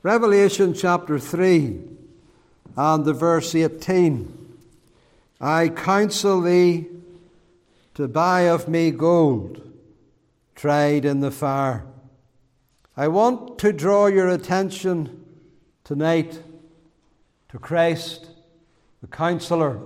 Revelation chapter 3 and the verse 18. I counsel thee to buy of me gold tried in the fire. I want to draw your attention tonight to Christ, the Counselor.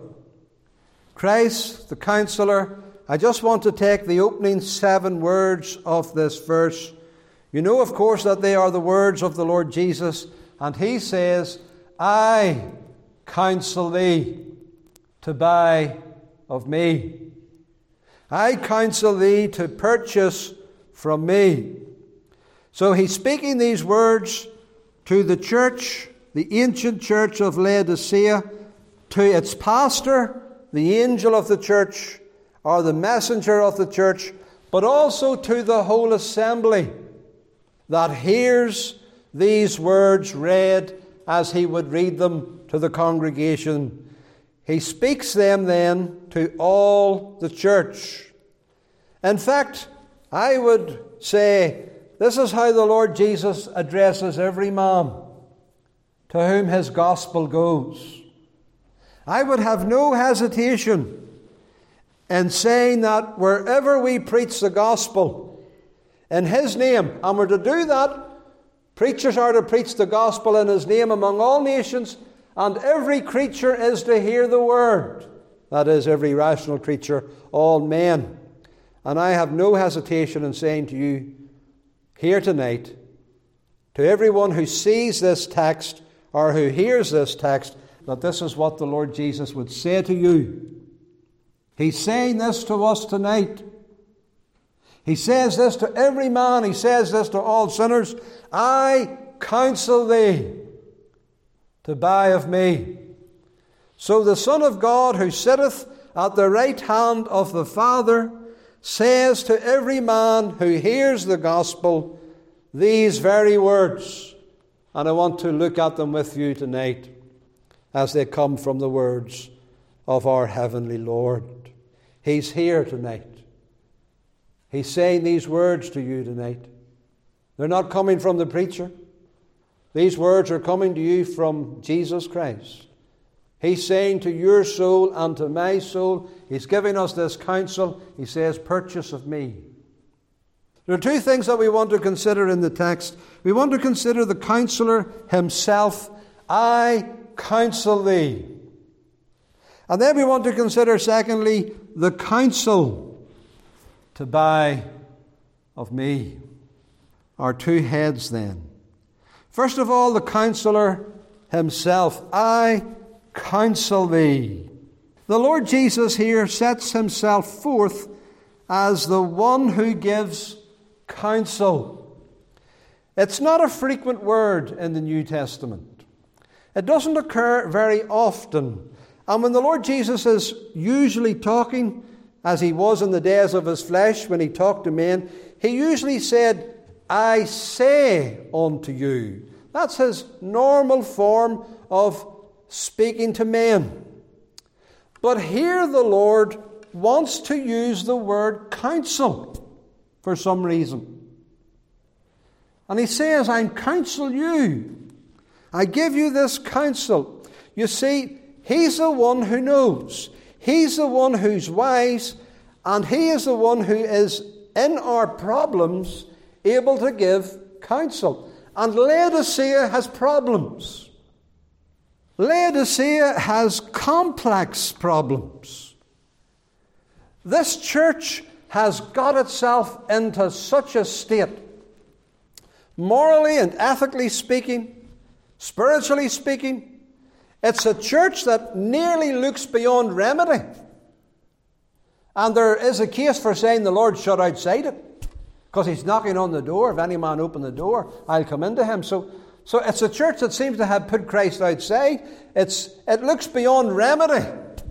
Christ, the Counselor. I just want to take the opening 7 words of this verse. You know, of course, that they are the words of the Lord Jesus, and he says, I counsel thee to buy of me. I counsel thee to purchase from me. So he's speaking these words to the church, the ancient church of Laodicea, to its pastor, the angel of the church, or the messenger of the church, but also to the whole assembly that hears these words read as he would read them to the congregation. He speaks them then to all the church. In fact, I would say this is how the Lord Jesus addresses every man to whom his gospel goes. I would have no hesitation in saying that wherever we preach the gospel in his name, and we're to do that, preachers are to preach the gospel in his name among all nations, and every creature is to hear the word. That is, every rational creature, all men. And I have no hesitation in saying to you here tonight, to everyone who sees this text or who hears this text, that this is what the Lord Jesus would say to you. He's saying this to us tonight. He says this to every man. He says this to all sinners. I counsel thee to buy of me. So the Son of God, who sitteth at the right hand of the Father, says to every man who hears the gospel these very words. And I want to look at them with you tonight as they come from the words of our heavenly Lord. He's here tonight. He's saying these words to you tonight. They're not coming from the preacher. These words are coming to you from Jesus Christ. He's saying to your soul and to my soul, he's giving us this counsel. He says, purchase of me. There are 2 things that we want to consider in the text. We want to consider the counselor himself. I counsel thee. And then we want to consider, secondly, the counsel to buy of me. Our 2 heads then. First of all, the counselor himself. I counsel thee. The Lord Jesus here sets himself forth as the one who gives counsel. It's not a frequent word in the New Testament. It doesn't occur very often. And when the Lord Jesus is usually talking, as he was in the days of his flesh, when he talked to men, he usually said, I say unto you. That's his normal form of speaking to men. But here the Lord wants to use the word counsel for some reason. And he says, I counsel you. I give you this counsel. You see, he's the one who knows. He's the one who's wise, and he is the one who is, in our problems, able to give counsel. And Laodicea has problems. Laodicea has complex problems. This church has got itself into such a state, morally and ethically speaking, spiritually speaking. It's a church that nearly looks beyond remedy. And there is a case for saying the Lord shut outside it, because he's knocking on the door. If any man open the door, I'll come into him. So it's a church that seems to have put Christ outside. It looks beyond remedy.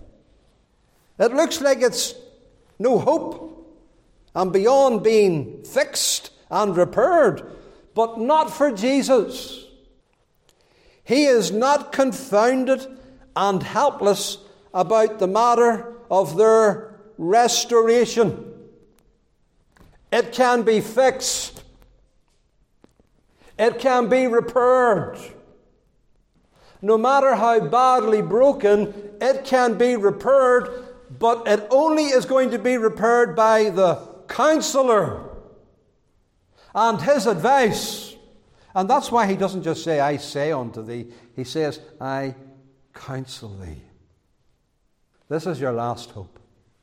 It looks like it's no hope and beyond being fixed and repaired, but not for Jesus. He is not confounded and helpless about the matter of their restoration. It can be fixed. It can be repaired. No matter how badly broken, it can be repaired, but it only is going to be repaired by the Counselor and his advice. And that's why he doesn't just say, I say unto thee. He says, I counsel thee. This is your last hope.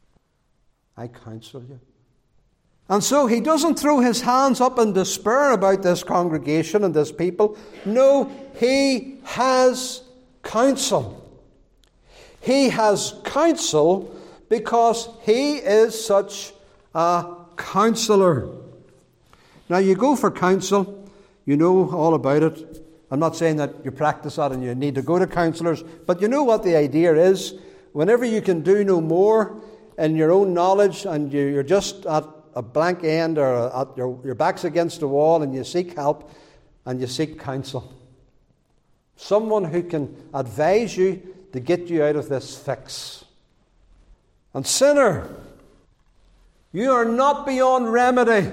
I counsel you. And so he doesn't throw his hands up in despair about this congregation and this people. No, he has counsel. He has counsel because he is such a counselor. Now you go for counsel, you know all about it. I'm not saying that you practice that and you need to go to counselors, but you know what the idea is. Whenever you can do no more in your own knowledge and you're just at a blank end or at your back's against the wall and you seek help and you seek counsel. Someone who can advise you to get you out of this fix. And sinner, you are not beyond remedy.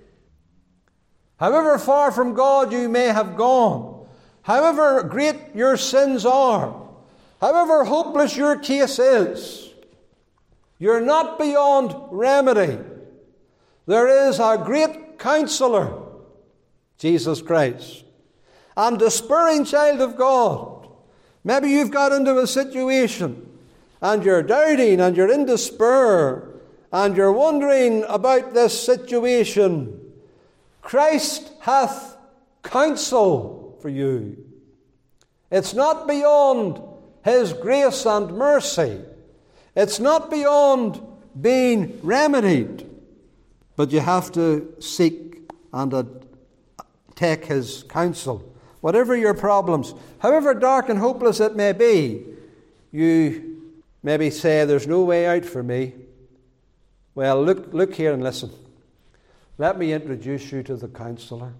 However far from God you may have gone, however great your sins are, however hopeless your case is, you're not beyond remedy. There is a great counselor, Jesus Christ. And despairing child of God, maybe you've got into a situation and you're doubting and you're in despair and you're wondering about this situation. Christ hath counsel for you. It's not beyond his grace and mercy. It's not beyond being remedied. But you have to seek and take his counsel. Whatever your problems, however dark and hopeless it may be, you maybe say, there's no way out for me. Well, look here and listen. Let me introduce you to the Counselor.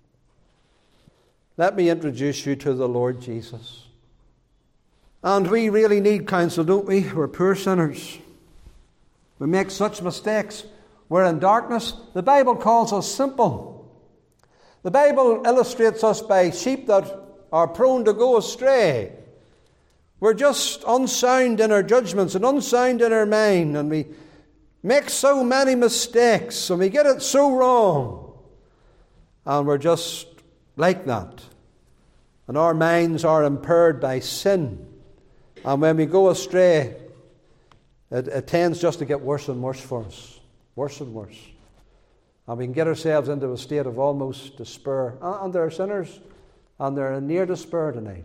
Let me introduce you to the Lord Jesus. And we really need counsel, don't we? We're poor sinners. We make such mistakes. We're in darkness. The Bible calls us simple. The Bible illustrates us by sheep that are prone to go astray. We're just unsound in our judgments and unsound in our mind, and we make so many mistakes and we get it so wrong. And we're just like that. And our minds are impaired by sin. And when we go astray, it tends just to get worse and worse for us. Worse and worse. And we can get ourselves into a state of almost despair. And there are sinners, and they're in near despair tonight.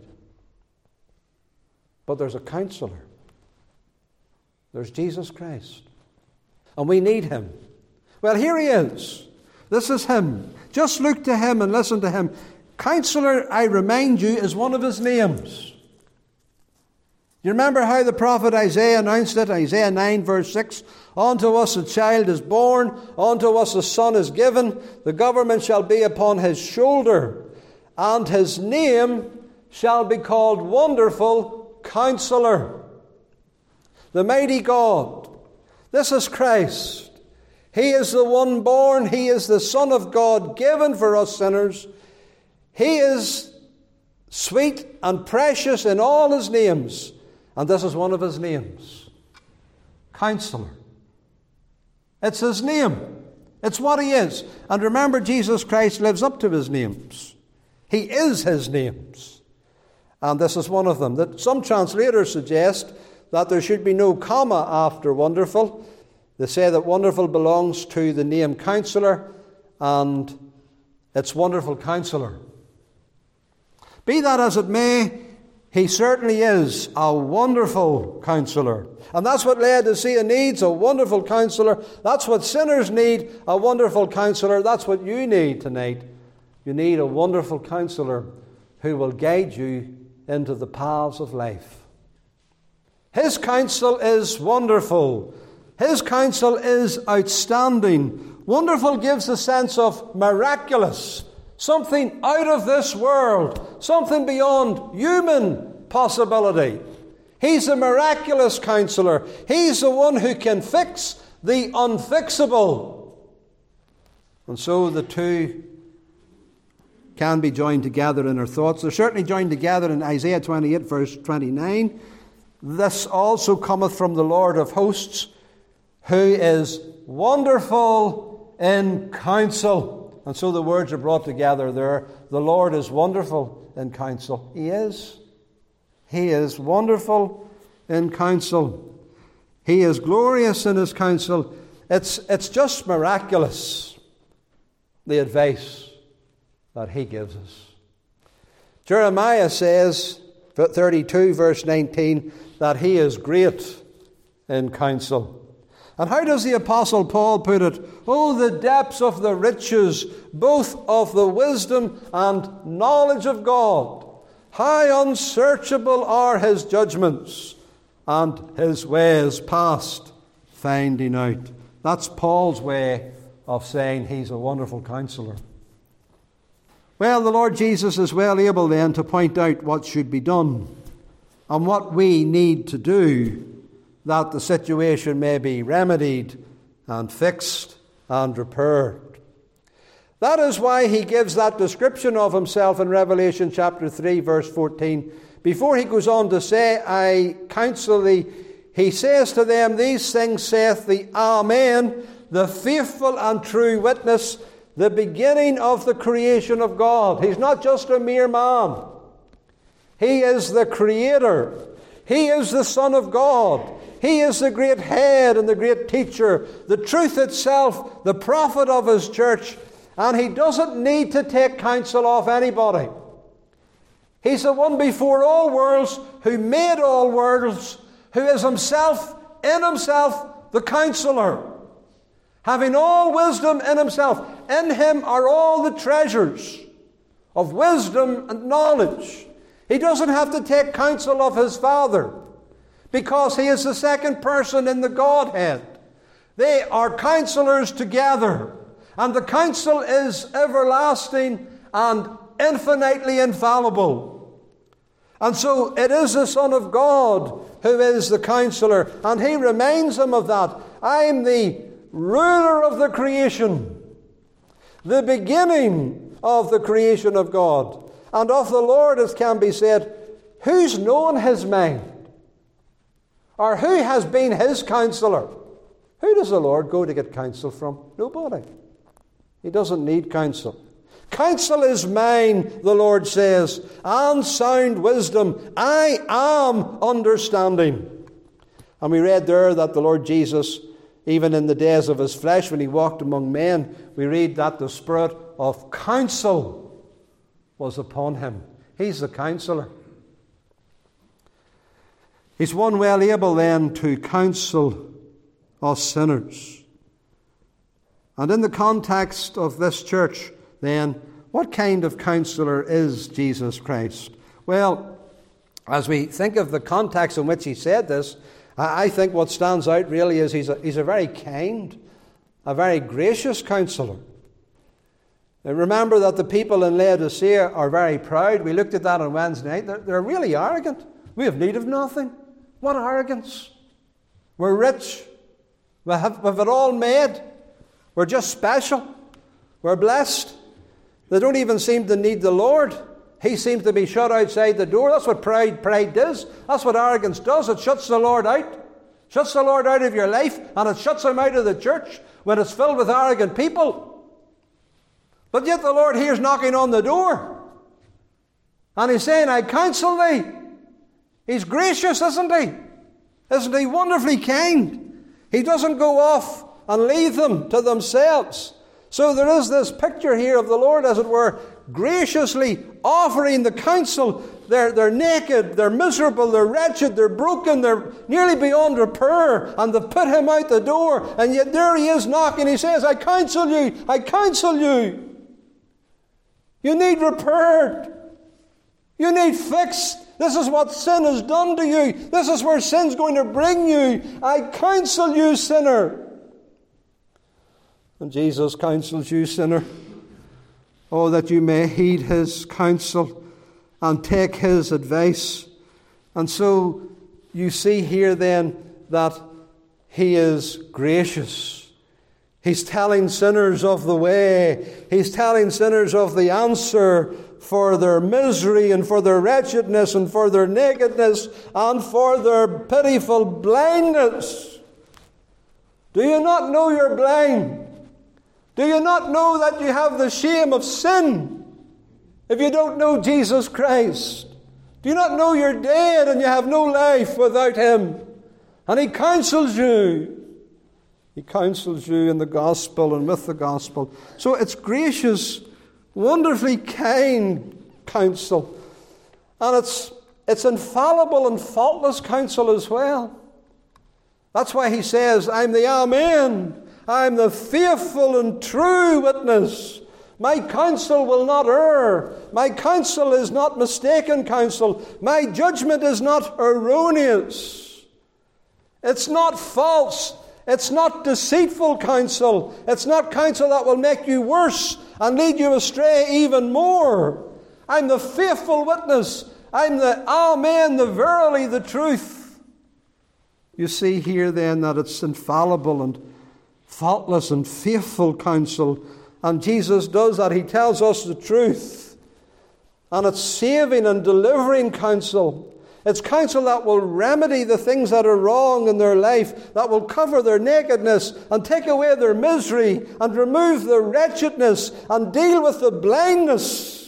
But there's a counselor. There's Jesus Christ. And we need him. Well, here he is. This is him. Just look to him and listen to him. Counselor, I remind you, is one of his names. You remember how the prophet Isaiah announced it? Isaiah 9 verse 6. Unto us a child is born, unto us a son is given, the government shall be upon his shoulder, and his name shall be called Wonderful Counselor, the Mighty God. This is Christ. He is the one born, he is the Son of God, given for us sinners. He is sweet and precious in all his names. And this is one of his names. Counselor. It's his name. It's what he is. And remember, Jesus Christ lives up to his names. He is his names. And this is one of them. That some translators suggest that there should be no comma after wonderful. They say that wonderful belongs to the name Counselor, and it's Wonderful Counselor. Be that as it may, he certainly is a wonderful counselor. And that's what Laodicea needs, a wonderful counselor. That's what sinners need, a wonderful counselor. That's what you need tonight. You need a wonderful counselor who will guide you into the paths of life. His counsel is wonderful. His counsel is outstanding. Wonderful gives a sense of miraculous. Something out of this world, something beyond human possibility. He's a miraculous counselor. He's the one who can fix the unfixable. And so the two can be joined together in our thoughts. They're certainly joined together in Isaiah 28, verse 29. This also cometh from the Lord of hosts, who is wonderful in counsel. And so the words are brought together there. The Lord is wonderful in counsel. He is. He is wonderful in counsel. He is glorious in his counsel. It's just miraculous, the advice that he gives us. Jeremiah says, 32 verse 19, that he is great in counsel. And how does the Apostle Paul put it? Oh, the depths of the riches, both of the wisdom and knowledge of God. How unsearchable are his judgments, and his ways past finding out. That's Paul's way of saying he's a wonderful counselor. Well, the Lord Jesus is well able then to point out what should be done and what we need to do that the situation may be remedied and fixed and repaired. That is why he gives that description of himself in Revelation chapter 3, verse 14. Before he goes on to say, I counsel thee, he says to them, these things saith the Amen, the faithful and true witness, the beginning of the creation of God. He's not just a mere man. He is the Creator. He is the Son of God. He is the great head and the great teacher, the truth itself, the prophet of his church. And he doesn't need to take counsel off anybody. He's the one before all worlds, who made all worlds, who is himself, in himself, the counselor. Having all wisdom in himself. In him are all the treasures of wisdom and knowledge. He doesn't have to take counsel of his Father, because he is the second person in the Godhead. They are counselors together. And the counsel is everlasting and infinitely infallible. And so it is the Son of God who is the counselor. And he reminds him of that. I am the ruler of the creation, the beginning of the creation of God. And of the Lord, as can be said, who's known his mind? Or who has been his counselor? Who does the Lord go to get counsel from? Nobody. He doesn't need counsel. Counsel is mine, the Lord says, and sound wisdom. I am understanding. And we read there that the Lord Jesus, even in the days of his flesh, when he walked among men, we read that the spirit of counsel was upon him. He's the counselor. He's one well able then to counsel us sinners. And in the context of this church, then, what kind of counselor is Jesus Christ? Well, as we think of the context in which he said this, I think what stands out really is he's a very kind, a very gracious counselor. And remember that the people in Laodicea are very proud. We looked at that on Wednesday night. They're really arrogant. We have need of nothing. What arrogance. We're rich. We have it all made. We're just special. We're blessed. They don't even seem to need the Lord. He seems to be shut outside the door. That's what pride does. That's what arrogance does. It shuts the Lord out. Shuts the Lord out of your life, and it shuts him out of the church when it's filled with arrogant people. But yet the Lord here's knocking on the door. And he's saying, I counsel thee. He's gracious, isn't he? Isn't he wonderfully kind? He doesn't go off and leave them to themselves. So there is this picture here of the Lord, as it were, graciously offering the counsel. They're naked, they're miserable, they're wretched, they're broken, they're nearly beyond repair, and they've put him out the door, and yet there he is knocking. He says, I counsel you, I counsel you. You need repaired. You need fixed. This is what sin has done to you. This is where sin's going to bring you. I counsel you, sinner. And Jesus counsels you, sinner. Oh, that you may heed his counsel and take his advice. And so you see here then that he is gracious. He's telling sinners of the way. He's telling sinners of the answer for their misery and for their wretchedness and for their nakedness and for their pitiful blindness. Do you not know you're blind? Do you not know that you have the shame of sin if you don't know Jesus Christ? Do you not know you're dead and you have no life without Him? And He counsels you. He counsels you in the gospel and with the gospel. So it's gracious, wonderfully kind counsel. And it's infallible and faultless counsel as well. That's why He says, I'm the Amen. I'm the faithful and true witness. My counsel will not err. My counsel is not mistaken counsel. My judgment is not erroneous. It's not false. It's not deceitful counsel. It's not counsel that will make you worse and lead you astray even more. I'm the faithful witness. I'm the Amen, the verily, the truth. You see here then that it's infallible and faultless and faithful counsel. And Jesus does that. He tells us the truth. And it's saving and delivering counsel. It's counsel that will remedy the things that are wrong in their life, that will cover their nakedness and take away their misery and remove their wretchedness and deal with the blindness.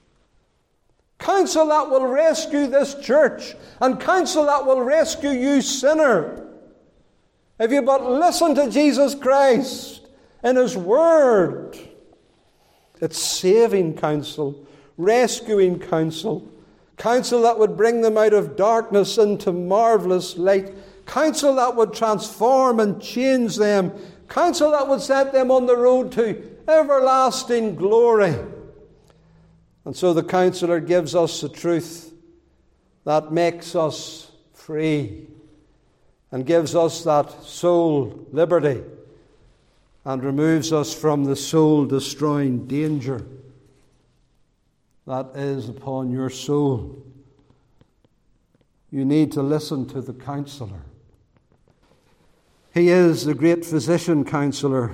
Counsel that will rescue this church and counsel that will rescue you, sinner. If you but listen to Jesus Christ in His Word, it's saving counsel, rescuing counsel. Counsel that would bring them out of darkness into marvelous light. Counsel that would transform and change them. Counsel that would set them on the road to everlasting glory. And so the counselor gives us the truth that makes us free and gives us that soul liberty and removes us from the soul-destroying danger that is upon your soul. You need to listen to the counselor. He is the great physician counselor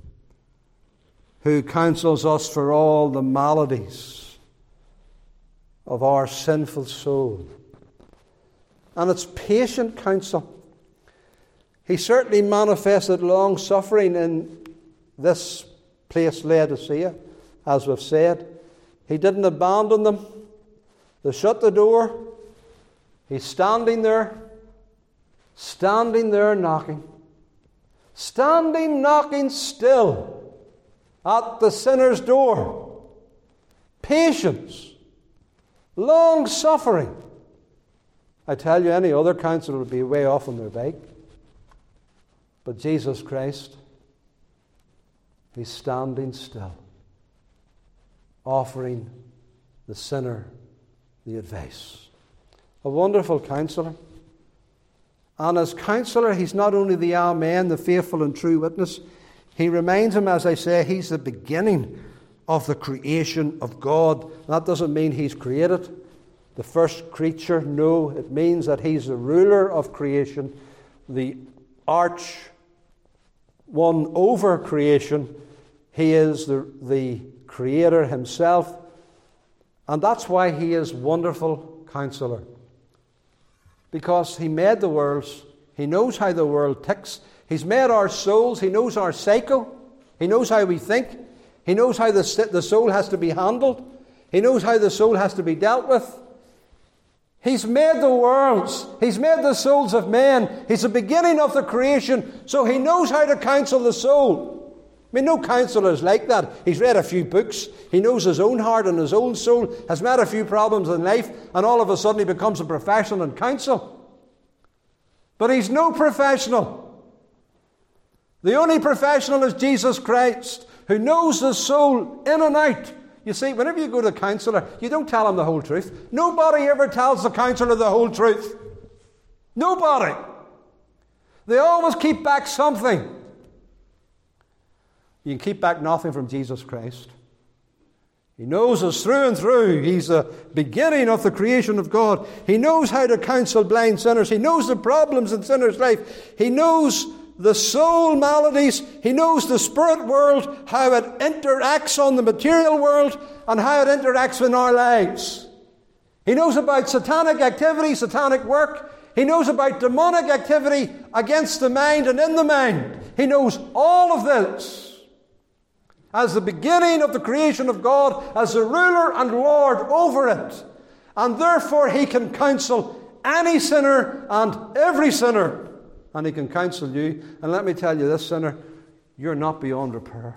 who counsels us for all the maladies of our sinful soul. And it's patient counsel. He certainly manifested long suffering in this place, Laodicea, as we've said. He didn't abandon them. They shut the door. He's standing there knocking. Standing knocking still at the sinner's door. Patience. Long suffering. I tell you, any other counselor would be way off on their bike. But Jesus Christ, He's standing still, offering the sinner the advice. A wonderful counselor. And as counselor, He's not only the Amen, the faithful and true witness. He reminds him, as I say, He's the beginning of the creation of God. That doesn't mean He's created the first creature. No, it means that He's the ruler of creation, the arch one over creation. He is the Creator Himself. And that's why He is wonderful counselor. Because He made the worlds. He knows how the world ticks. He's made our souls. He knows our psycho. He knows how we think. He knows how the soul has to be handled. He knows how the soul has to be dealt with. He's made the worlds. He's made the souls of men. He's the beginning of the creation. So He knows how to counsel the soul. I mean, no counselor is like that. He's read a few books. He knows his own heart and his own soul, has met a few problems in life, and all of a sudden he becomes a professional in counsel. But He's no professional. The only professional is Jesus Christ, who knows the soul in and out. You see, whenever you go to a counselor, you don't tell him the whole truth. Nobody ever tells the counselor the whole truth. Nobody. They always keep back something. You can keep back nothing from Jesus Christ. He knows us through and through. He's the beginning of the creation of God. He knows how to counsel blind sinners. He knows the problems in sinners' life. He knows the soul maladies. He knows the spirit world, how it interacts on the material world, and how it interacts in our lives. He knows about satanic activity, satanic work. He knows about demonic activity against the mind and in the mind. He knows all of this as the beginning of the creation of God, as the ruler and Lord over it. And therefore he can counsel any sinner and every sinner. And he can counsel you. And let me tell you this, sinner, you're not beyond repair.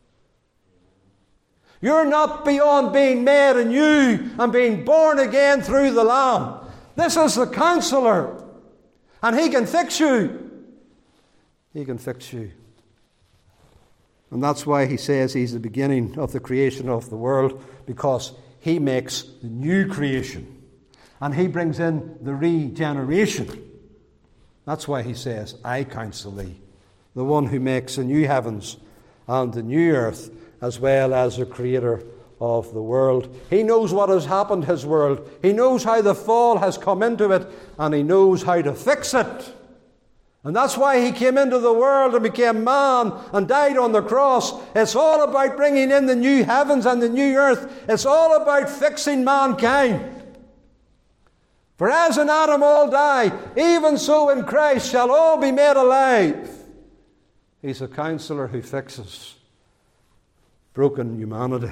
You're not beyond being made anew and being born again through the Lamb. This is the Counselor. And he can fix you. He can fix you. And that's why he says he's the beginning of the creation of the world, because he makes the new creation. And he brings in the regeneration. That's why he says, I counsel thee, the one who makes the new heavens and the new earth, as well as the creator of the world. He knows what has happened to his world. He knows how the fall has come into it, and he knows how to fix it. And that's why he came into the world and became man and died on the cross. It's all about bringing in the new heavens and the new earth. It's all about fixing mankind. For as in Adam all die, even so in Christ shall all be made alive. He's a counselor who fixes broken humanity.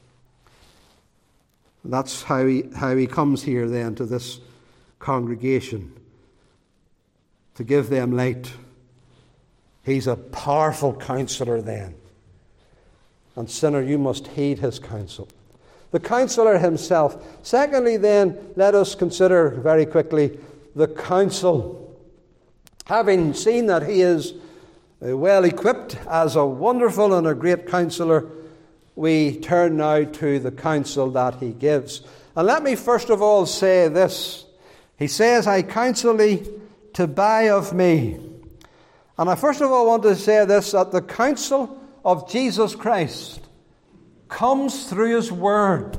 That's how he comes here then to this congregation, to give them light. He's a powerful counselor then. And sinner, you must heed his counsel. The counselor himself. Secondly then, let us consider very quickly the counsel. Having seen that he is well equipped as a wonderful and a great counselor, we turn now to the counsel that he gives. And let me first of all say this. He says, I counsel thee to buy of me. And I first of all want to say this, that the counsel of Jesus Christ comes through his word.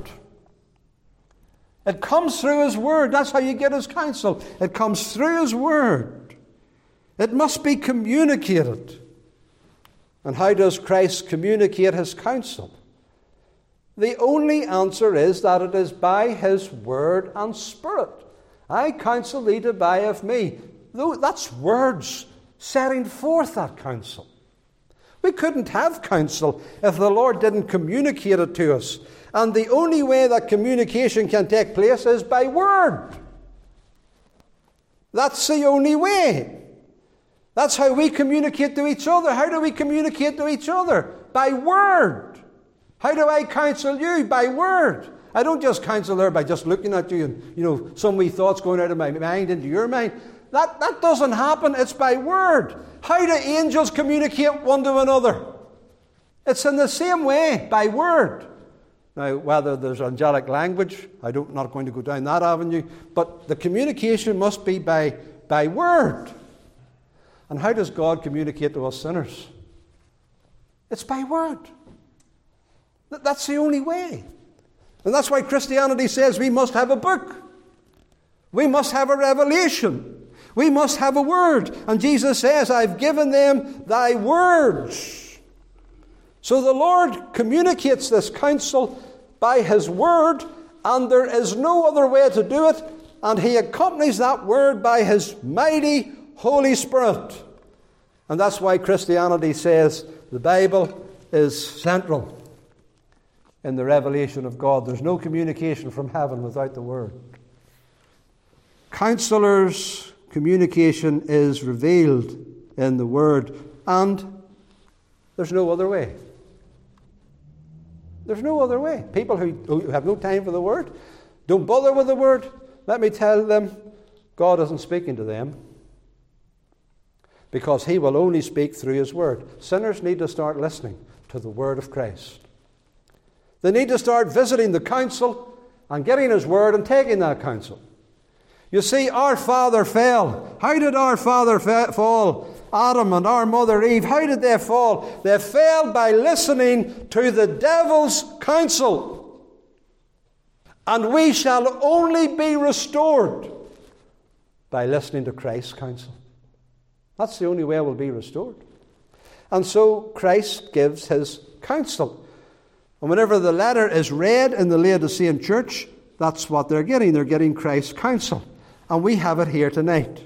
It comes through his word. That's how you get his counsel. It comes through his word. It must be communicated. And how does Christ communicate his counsel? The only answer is that it is by his word and spirit. I counsel thee to buy of me. That's words setting forth that counsel. We couldn't have counsel if the Lord didn't communicate it to us. And the only way that communication can take place is by word. That's the only way. That's how we communicate to each other. How do we communicate to each other? By word. How do I counsel you? By word. I don't just counsel her by just looking at you and, some wee thoughts going out of my mind into your mind. That doesn't happen. It's by word. How do angels communicate one to another? It's in the same way, by word. Now, whether there's angelic language, I'm not going to go down that avenue, but the communication must be by word. And how does God communicate to us sinners? It's by word. That's the only way. And that's why Christianity says we must have a book. We must have a revelation. We must have a word. And Jesus says, I've given them thy words. So the Lord communicates this counsel by his word, and there is no other way to do it. And he accompanies that word by his mighty Holy Spirit. And that's why Christianity says the Bible is central in the revelation of God. There's no communication from heaven without the word. Counselors' communication is revealed in the word, and there's no other way. There's no other way. People who have no time for the word, don't bother with the word, let me tell them, God isn't speaking to them, because he will only speak through his word. Sinners need to start listening to the word of Christ. They need to start visiting the counsel and getting his word and taking that counsel. You see, our father fell. How did our father fall? Adam and our mother Eve, how did they fall? They fell by listening to the devil's counsel. And we shall only be restored by listening to Christ's counsel. That's the only way we'll be restored. And so Christ gives his counsel. And whenever the letter is read in the Laodicean church, that's what they're getting. They're getting Christ's counsel. And we have it here tonight.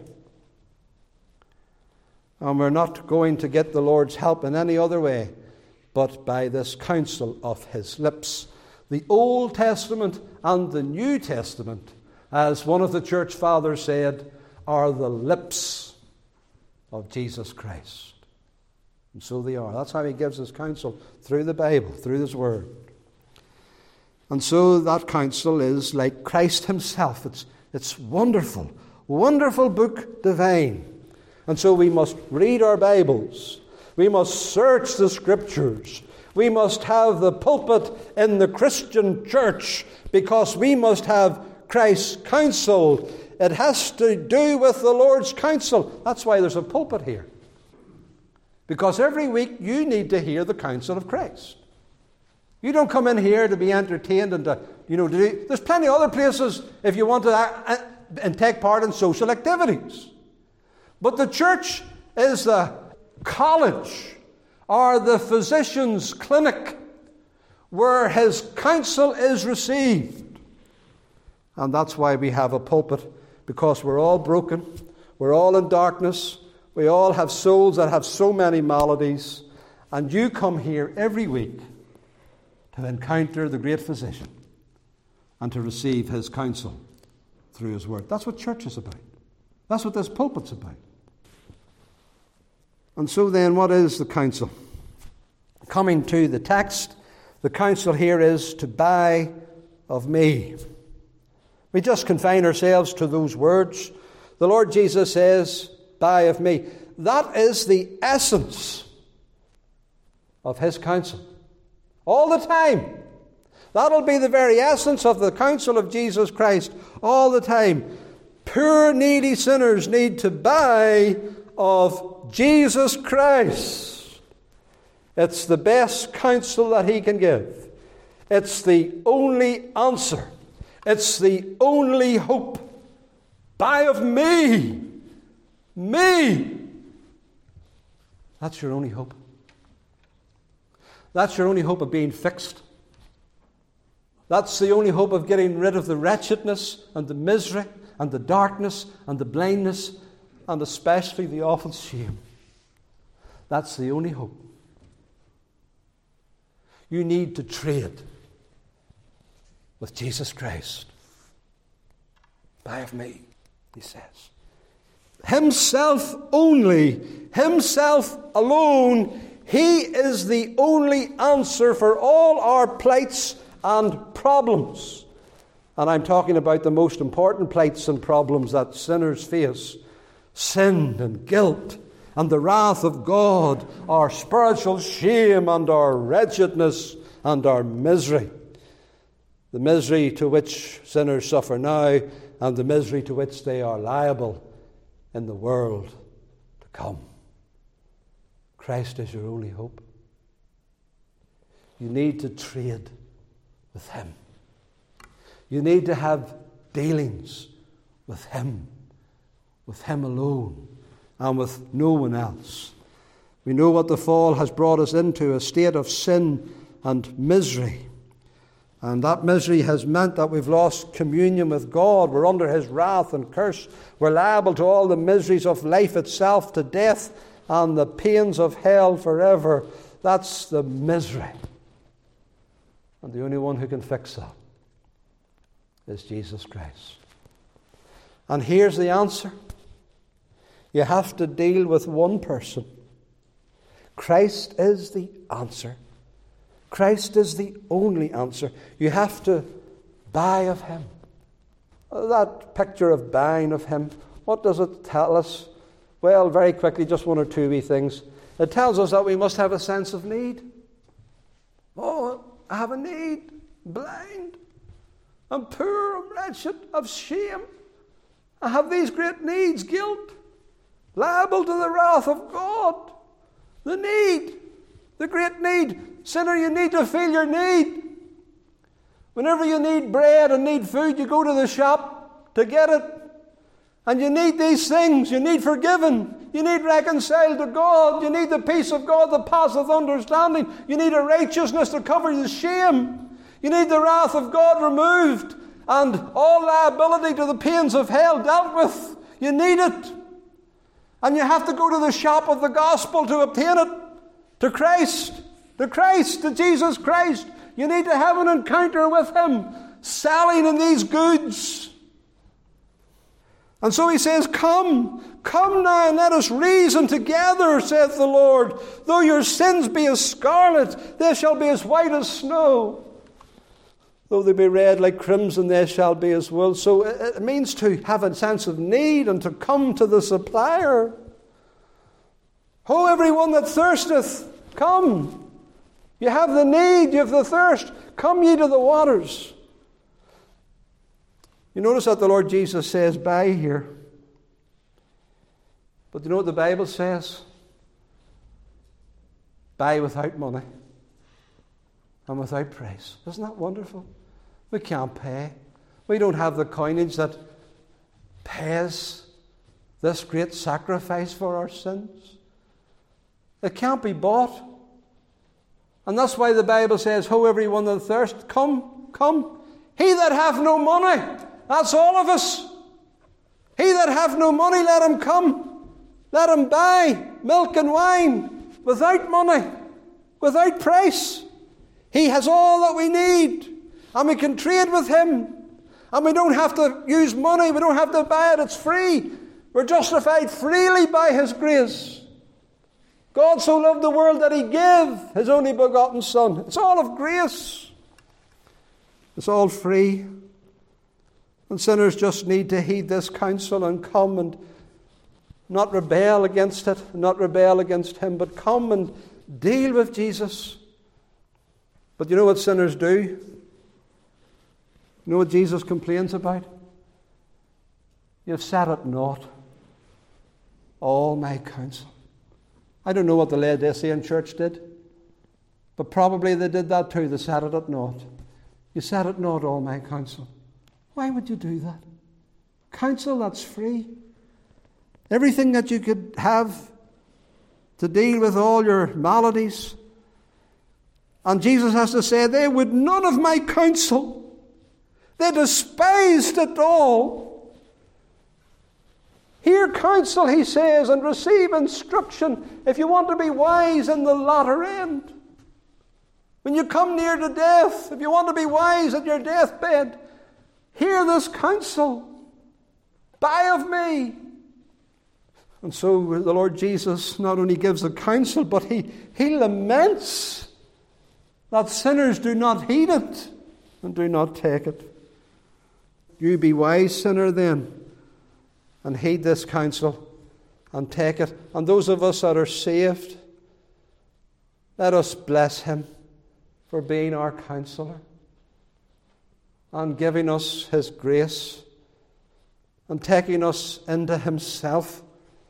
And we're not going to get the Lord's help in any other way but by this counsel of his lips. The Old Testament and the New Testament, as one of the church fathers said, are the lips of Jesus Christ. And so they are. That's how he gives his counsel, through the Bible, through his word. And so that counsel is like Christ himself. It's wonderful, wonderful book divine. And so we must read our Bibles. We must search the Scriptures. We must have the pulpit in the Christian church because we must have Christ's counsel. It has to do with the Lord's counsel. That's why there's a pulpit here. Because every week you need to hear the counsel of Christ. You don't come in here to be entertained and to do. There's plenty of other places if you want to and take part in social activities. But the church is the college or the physician's clinic where his counsel is received. And that's why we have a pulpit, because we're all broken, we're all in darkness, we all have souls that have so many maladies, and you come here every week to encounter the great physician and to receive his counsel through his word. That's what church is about. That's what this pulpit's about. And so then, what is the counsel? Coming to the text, the counsel here is to buy of me. We just confine ourselves to those words. The Lord Jesus says, buy of me. That is the essence of his counsel. All the time. That'll be the very essence of the counsel of Jesus Christ. All the time. Poor, needy sinners need to buy of Jesus Christ. It's the best counsel that he can give. It's the only answer. It's the only hope. Buy of me. Me. That's your only hope. That's your only hope of being fixed. That's the only hope of getting rid of the wretchedness and the misery and the darkness and the blindness and especially the awful shame. That's the only hope. You need to trade with Jesus Christ. Buy of me, he says. Himself only, himself alone, he is the only answer for all our plights and problems. And I'm talking about the most important plights and problems that sinners face. Sin and guilt and the wrath of God, our spiritual shame and our wretchedness and our misery. The misery to which sinners suffer now and the misery to which they are liable in the world to come. Christ is your only hope. You need to trade with him. You need to have dealings with him alone, and with no one else. We know what the fall has brought us into, a state of sin and misery. And that misery has meant that we've lost communion with God. We're under his wrath and curse. We're liable to all the miseries of life itself, to death and the pains of hell forever. That's the misery. And the only one who can fix that is Jesus Christ. And here's the answer. You have to deal with one person. Christ is the answer. Christ is the only answer. You have to buy of him. That picture of buying of him, what does it tell us? Well, very quickly, just one or two wee things. It tells us that we must have a sense of need. Oh, I have a need. I'm blind. I'm poor. I'm wretched. I have shame. I have these great needs, guilt, liable to the wrath of God. The need, the great need. Sinner, you need to feel your need. Whenever you need bread and need food, you go to the shop to get it. And you need these things. You need forgiven. You need reconciled to God. You need the peace of God that passeth understanding. You need a righteousness to cover the shame. You need the wrath of God removed and all liability to the pains of hell dealt with. You need it. And you have to go to the shop of the gospel to obtain it. To Christ. To Jesus Christ. You need to have an encounter with Him, selling in these goods. And so He says, come now and let us reason together, saith the Lord. Though your sins be as scarlet, they shall be as white as snow. Though they be red like crimson, they shall be as wool. So it means to have a sense of need and to come to the supplier. Ho, everyone that thirsteth, come. You have the need, you have the thirst. Come ye to the waters. You notice that the Lord Jesus says, buy here. But you know what the Bible says? Buy without money and without price. Isn't that wonderful? We can't pay. We don't have the coinage that pays this great sacrifice for our sins. It can't be bought. And that's why the Bible says, ho, everyone that thirsts, come, come. He that hath no money, that's all of us. He that hath no money, let him come. Let him buy milk and wine without money, without price. He has all that we need. And we can trade with Him. And we don't have to use money. We don't have to buy it. It's free. We're justified freely by His grace. God so loved the world that He gave His only begotten Son. It's all of grace. It's all free. And sinners just need to heed this counsel and come and not rebel against it, not rebel against Him, but come and deal with Jesus. But you know what sinners do? You know what Jesus complains about? You've set at naught all my counsel. I don't know what the Laodicean church did, but probably they did that too. They set it at naught. You set at naught all my counsel. Why would you do that? Counsel that's free. Everything that you could have to deal with all your maladies. And Jesus has to say, they would none of my counsel. They despised it all. Hear counsel, He says, and receive instruction if you want to be wise in the latter end. When you come near to death, if you want to be wise at your deathbed, hear this counsel. Buy of me. And so the Lord Jesus not only gives the counsel, but He laments that sinners do not heed it and do not take it. You be wise, sinner, then, and heed this counsel and take it. And those of us that are saved, let us bless Him for being our counselor and giving us His grace and taking us into Himself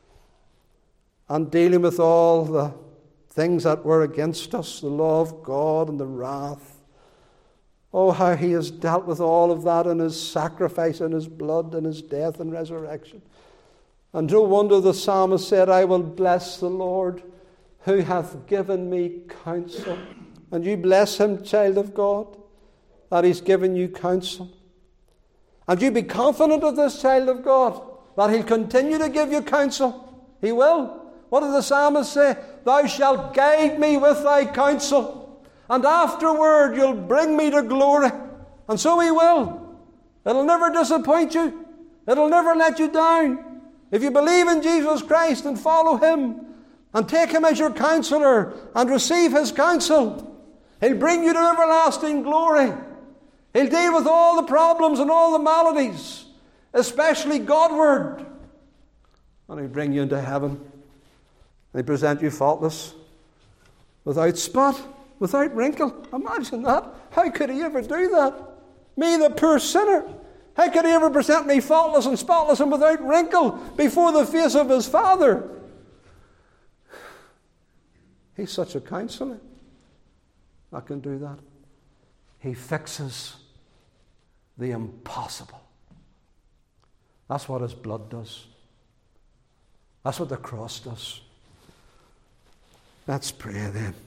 and dealing with all the things that were against us, the law of God and the wrath. Oh, how He has dealt with all of that in His sacrifice and His blood and His death and resurrection. And no wonder the psalmist said, I will bless the Lord who hath given me counsel. And you bless Him, child of God, that He's given you counsel. And you be confident of this, child of God, that He'll continue to give you counsel. He will. What did the psalmist say? Thou shalt guide me with thy counsel. And afterward you'll bring me to glory. And so He will. It'll never disappoint you. It'll never let you down. If you believe in Jesus Christ and follow Him and take Him as your counselor and receive His counsel, He'll bring you to everlasting glory. He'll deal with all the problems and all the maladies, especially Godward. And He'll bring you into heaven. And He'll present you faultless, without spot, without wrinkle. Imagine that. How could He ever do that? Me, the poor sinner. How could He ever present me faultless and spotless and without wrinkle before the face of His Father? He's such a counselor. I can do that. He fixes the impossible. That's what His blood does. That's what the cross does. Let's pray then.